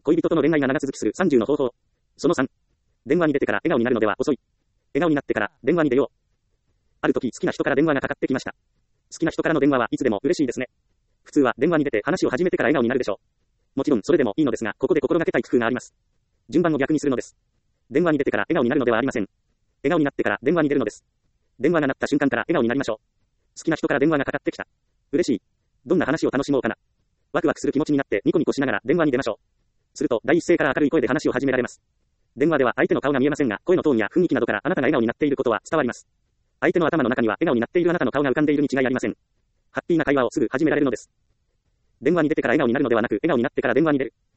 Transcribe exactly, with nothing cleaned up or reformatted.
恋人との恋愛が長続きするさんじゅうの方法。そのさん。電話に出てから笑顔になるのでは遅い。笑顔になってから電話に出よう。ある時好きな人から電話がかかってきました。好きな人からの電話はいつでも嬉しいですね。普通は電話に出て話を始めてから笑顔になるでしょう。もちろんそれでもいいのですが、ここで心がけたい工夫があります。順番を逆にするのです。電話に出てから笑顔になるのではありません。笑顔になってから電話に出るのです。電話が鳴った瞬間から笑顔になりましょう。好きな人から電話がかかってきた。嬉しい。どんな話を楽しもうかな。ワクワクする気持ちになってニコニコしながら電話に出ましょう。すると第一声から明るい声で話を始められます。電話では相手の顔が見えませんが、声のトーンや雰囲気などからあなたが笑顔になっていることは伝わります。相手の頭の中には笑顔になっているあなたの顔が浮かんでいるに違いありません。ハッピーな会話をすぐ始められるのです。電話に出てから笑顔になるのではなく、笑顔になってから電話に出る。